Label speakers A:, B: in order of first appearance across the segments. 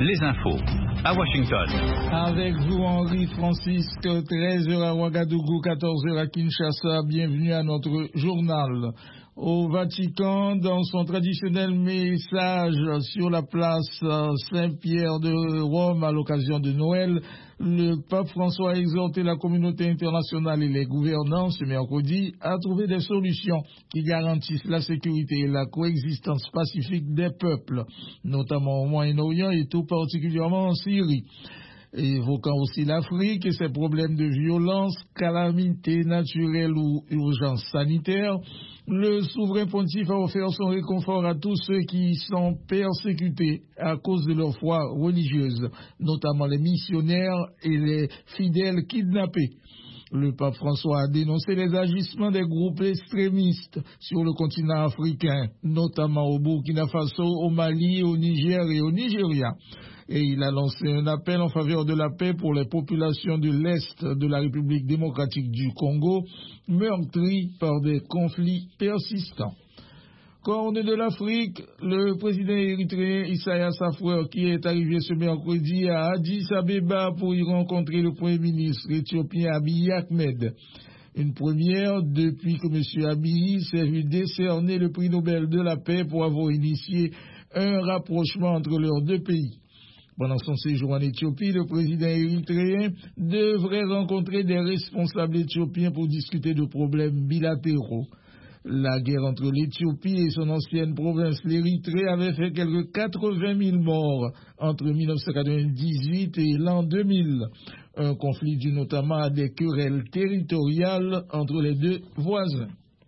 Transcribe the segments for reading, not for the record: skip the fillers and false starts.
A: les infos à Washington.
B: Avec vous, Henri Francisque, 13h à Ouagadougou, 14h à Kinshasa. Bienvenue à notre journal. Au Vatican, dans son traditionnel message sur la place Saint-Pierre de Rome à l'occasion de Noël, le pape François a exhorté la communauté internationale et les gouvernants ce mercredi à trouver des solutions qui garantissent la sécurité et la coexistence pacifique des peuples, notamment au Moyen-Orient et tout particulièrement en Syrie. Évoquant aussi l'Afrique et ses problèmes de violence, calamités naturelles ou urgences sanitaires, le souverain pontife a offert son réconfort à tous ceux qui sont persécutés à cause de leur foi religieuse, notamment les missionnaires et les fidèles kidnappés. Le pape François a dénoncé les agissements des groupes extrémistes sur le continent africain, notamment au Burkina Faso, au Mali, au Niger et au Nigeria. Et il a lancé un appel en faveur de la paix pour les populations de l'Est de la République démocratique du Congo, meurtries par des conflits persistants. Corne de l'Afrique, le président érythréen Isaias Afwerki, qui est arrivé ce mercredi à Addis Abeba pour y rencontrer le premier ministre éthiopien Abiy Ahmed. Une première depuis que M. Abiy s'est vu décerner le prix Nobel de la paix pour avoir initié un rapprochement entre leurs deux pays. Pendant son séjour en Éthiopie, le président érythréen devrait rencontrer des responsables éthiopiens pour discuter de problèmes bilatéraux. La guerre entre l'Éthiopie et son ancienne province, l'Érythrée, avait fait quelques 80 000 morts entre 1998 et l'an 2000. Un conflit dû notamment à des querelles territoriales entre les deux voisins.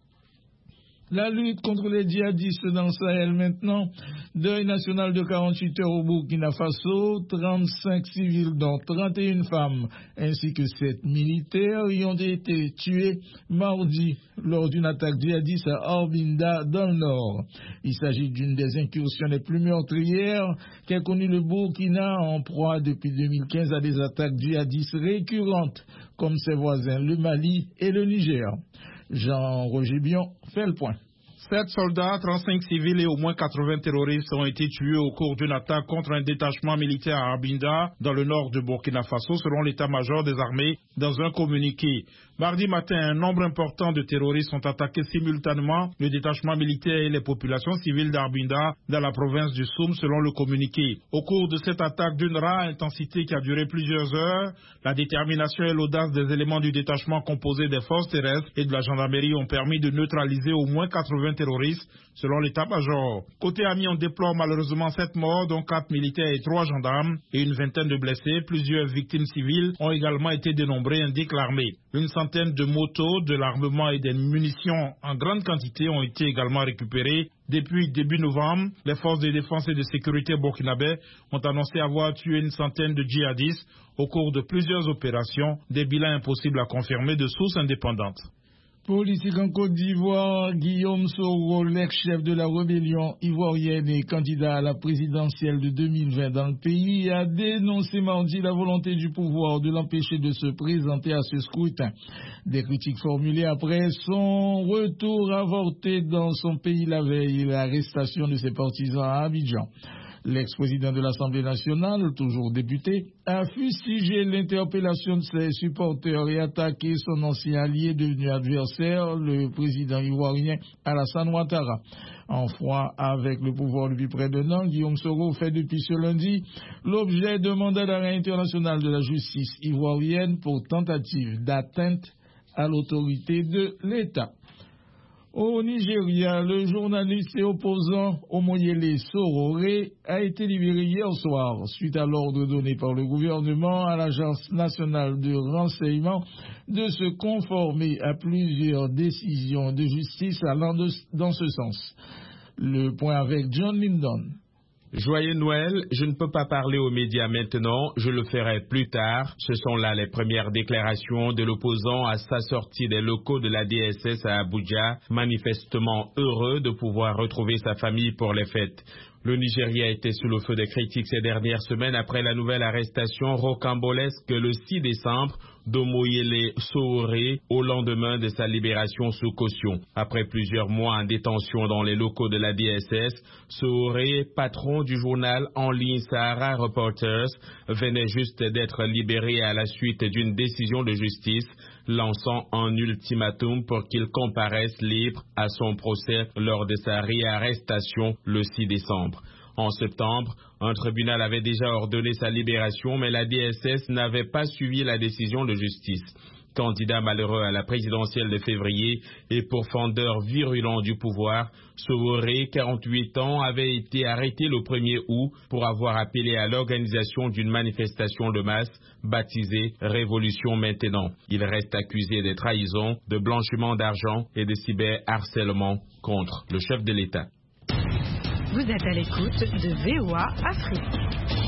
B: La lutte contre les djihadistes dans le Sahel maintenant. Deuil national de 48 heures au Burkina Faso, 35 civils dont 31 femmes ainsi que 7 militaires y ont été tués mardi lors d'une attaque djihadiste à Arbinda dans le nord. Il s'agit d'une des incursions les plus meurtrières qu'a connu le Burkina, en proie depuis 2015 à des attaques djihadistes récurrentes comme ses voisins le Mali et le Niger. Jean-Roger Bion fait le point.
C: 7 soldats, 35 civils et au moins 80 terroristes ont été tués au cours d'une attaque contre un détachement militaire à Arbinda, dans le nord de Burkina Faso, selon l'état-major des armées dans un communiqué. Mardi matin, un nombre important de terroristes ont attaqué simultanément le détachement militaire et les populations civiles d'Arbinda dans la province du Soum, selon le communiqué. Au cours de cette attaque d'une rare intensité qui a duré plusieurs heures, la détermination et l'audace des éléments du détachement composé des forces terrestres et de la gendarmerie ont permis de neutraliser au moins 80 terroristes, selon l'état-major. Côté ami, on déplore malheureusement 7 morts, dont 4 militaires et 3 gendarmes, et une vingtaine de blessés. Plusieurs victimes civiles ont également été dénombrées, indique l'armée. Une centaine de motos, de l'armement et des munitions en grande quantité ont été également récupérées. Depuis début novembre, les forces de défense et de sécurité burkinabè ont annoncé avoir tué une centaine de djihadistes au cours de plusieurs opérations, des bilans impossibles à confirmer de sources indépendantes.
B: Politique en Côte d'Ivoire, Guillaume Soro, l'ex-chef de la rébellion ivoirienne et candidat à la présidentielle de 2020 dans le pays, a dénoncé mardi la volonté du pouvoir de l'empêcher de se présenter à ce scrutin. Des critiques formulées après son retour avorté dans son pays la veille et l'arrestation de ses partisans à Abidjan. L'ex-président de l'Assemblée nationale, toujours député, a fustigé l'interpellation de ses supporters et attaqué son ancien allié devenu adversaire, le président ivoirien Alassane Ouattara. En froid avec le pouvoir depuis près d'un an, Guillaume Soro fait depuis ce lundi l'objet d'un mandat d'arrêt international de la justice ivoirienne pour tentative d'atteinte à l'autorité de l'État. Au Nigeria, le journaliste et opposant Omoyele Sowore a été libéré hier soir suite à l'ordre donné par le gouvernement à l'Agence nationale de renseignement de se conformer à plusieurs décisions de justice allant dans ce sens. Le point avec John Lyndon.
D: Joyeux Noël, je ne peux pas parler aux médias maintenant, je le ferai plus tard. Ce sont là les premières déclarations de l'opposant à sa sortie des locaux de la DSS à Abuja, manifestement heureux de pouvoir retrouver sa famille pour les fêtes. Le Nigeria était sous le feu des critiques ces dernières semaines après la nouvelle arrestation rocambolesque le 6 décembre d'Omoyele Sowore au lendemain de sa libération sous caution. Après plusieurs mois en détention dans les locaux de la DSS, Sowore, patron du journal en ligne Sahara Reporters, venait juste d'être libéré à la suite d'une décision de justice lançant un ultimatum pour qu'il comparaisse libre à son procès lors de sa réarrestation le 6 décembre. En septembre, un tribunal avait déjà ordonné sa libération, mais la DSS n'avait pas suivi la décision de justice. Candidat malheureux à la présidentielle de février et pourfendeur virulent du pouvoir, Sowore, 48 ans, avait été arrêté le 1er août pour avoir appelé à l'organisation d'une manifestation de masse baptisée Révolution Maintenant. Il reste accusé de trahison, de blanchiment d'argent et de cyberharcèlement contre le chef de l'État.
E: Vous êtes à l'écoute de VOA Afrique.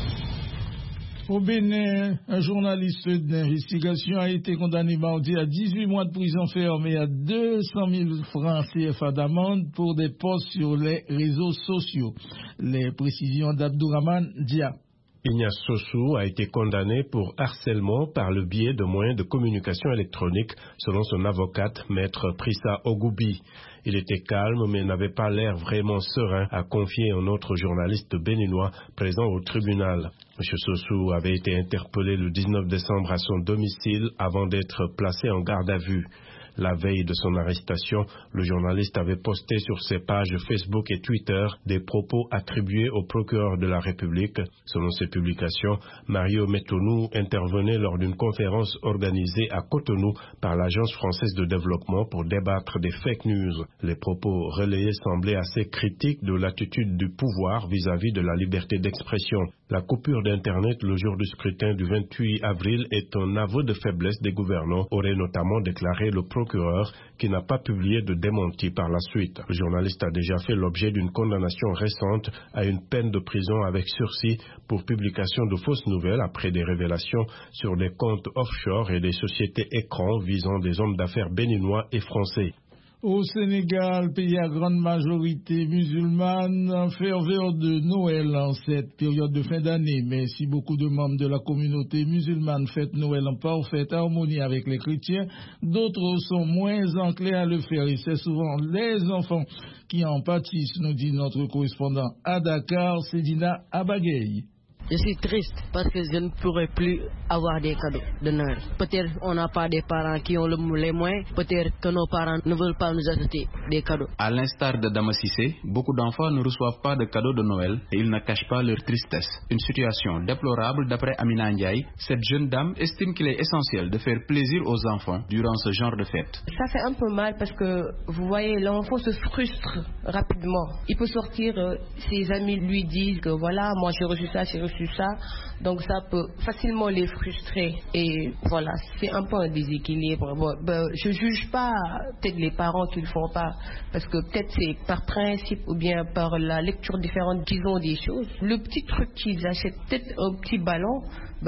B: Au Bénin, un journaliste d'investigation a été condamné mardi à 18 mois de prison ferme et à 200 000 francs CFA d'amende pour des posts sur les réseaux sociaux. Les précisions d'Abdourahmane Dia.
F: Ignace Sossou a été condamné pour harcèlement par le biais de moyens de communication électronique, selon son avocate, maître Prissa Ogoubi. Il était calme, mais n'avait pas l'air vraiment serein, a confié un autre journaliste béninois présent au tribunal. M. Sossou avait été interpellé le 19 décembre à son domicile avant d'être placé en garde à vue. La veille de son arrestation, le journaliste avait posté sur ses pages Facebook et Twitter des propos attribués au procureur de la République. Selon ses publications, Mario Metonou intervenait lors d'une conférence organisée à Cotonou par l'Agence française de développement pour débattre des fake news. Les propos relayés semblaient assez critiques de l'attitude du pouvoir vis-à-vis de la liberté d'expression. La coupure d'Internet le jour du scrutin du 28 avril est un aveu de faiblesse des gouvernants, aurait notamment déclaré le procureur, qui n'a pas publié de démenti par la suite. Le journaliste a déjà fait l'objet d'une condamnation récente à une peine de prison avec sursis pour publication de fausses nouvelles après des révélations sur des comptes offshore et des sociétés écrans visant des hommes d'affaires béninois et français.
B: Au Sénégal, pays à grande majorité musulmane, ferveur de Noël en cette période de fin d'année. Mais si beaucoup de membres de la communauté musulmane fêtent Noël en parfaite harmonie avec les chrétiens, d'autres sont moins enclins à le faire. Et c'est souvent les enfants qui en pâtissent, nous dit notre correspondant à Dakar, Sedina Abagay.
G: Je suis triste parce que je ne pourrai plus avoir des cadeaux de Noël. Peut-être on n'a pas des parents qui ont les moyens, peut-être que nos parents ne veulent pas nous acheter des cadeaux.
H: À l'instar de Dama Cissé, beaucoup d'enfants ne reçoivent pas de cadeaux de Noël et ils ne cachent pas leur tristesse. Une situation déplorable d'après Amina Ndiaye. Cette jeune dame estime qu'il est essentiel de faire plaisir aux enfants durant ce genre de fête.
I: Ça fait un peu mal parce que vous voyez, l'enfant se frustre rapidement. Il peut sortir, ses amis lui disent que voilà, moi j'ai reçu ça, ça, donc ça peut facilement les frustrer et voilà, c'est un peu un déséquilibre. Je juge pas peut-être les parents qui le font pas parce que peut-être c'est par principe ou bien par la lecture différente qu'ils ont des choses. Le petit truc qu'ils achètent, peut-être un petit ballon,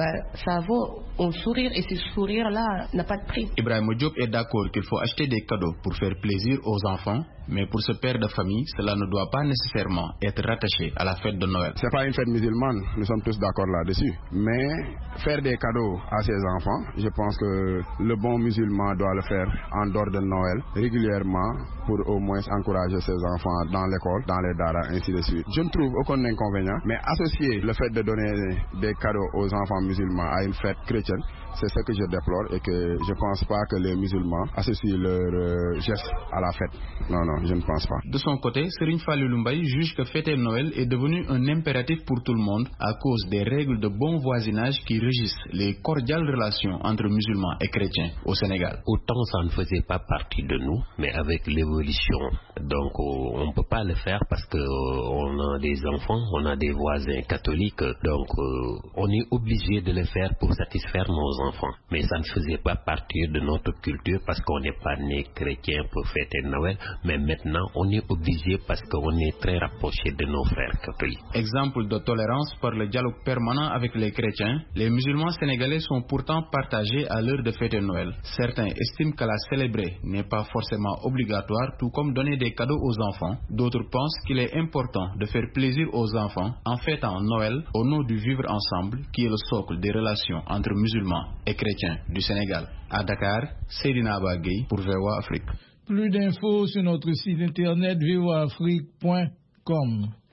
I: ça vaut un sourire et ce sourire-là n'a pas de prix.
H: Ibrahim Diop est d'accord qu'il faut acheter des cadeaux pour faire plaisir aux enfants, mais pour ce père de famille, cela ne doit pas nécessairement être rattaché à la fête de Noël.
J: C'est pas une fête musulmane, nous sommes tous d'accord là-dessus. Mais faire des cadeaux à ses enfants, je pense que le bon musulman doit le faire en dehors de Noël, régulièrement, pour au moins encourager ses enfants dans l'école, dans les daras, ainsi de suite. Je ne trouve aucun inconvénient, mais associer le fait de donner des cadeaux aux enfants musulmans à une fête chrétienne, c'est ce que je déplore et que je ne pense pas que les musulmans associent leur geste à la fête. Non, je ne pense pas.
H: De son côté, Serigne Fallilou Mbaye juge que fêter Noël est devenu un impératif pour tout le monde à cause des règles de bon voisinage qui régissent les cordiales relations entre musulmans et chrétiens au Sénégal.
K: Autant ça ne faisait pas partie de nous, mais avec l'évolution, donc on ne peut pas le faire parce qu'on a des enfants, on a des voisins catholiques, donc on est obligé de le faire pour satisfaire nos enfants. Mais ça ne faisait pas partie de notre culture parce qu'on n'est pas né chrétien pour fêter Noël, mais maintenant, on est obligé parce qu'on est très rapproché de nos frères catholiques.
H: Exemple de tolérance par le dialogue permanent avec les chrétiens, les musulmans sénégalais sont pourtant partagés à l'heure de fêter Noël. Certains estiment que la célébrer n'est pas forcément obligatoire, tout comme donner des cadeaux aux enfants. D'autres pensent qu'il est important de faire plaisir aux enfants en fêtant Noël au nom du vivre ensemble, qui est le socle des relations entre musulmans et chrétiens du Sénégal. À Dakar, Seydina Abagui pour VOA Afrique.
B: Plus d'infos sur notre site internet voaafrique.com.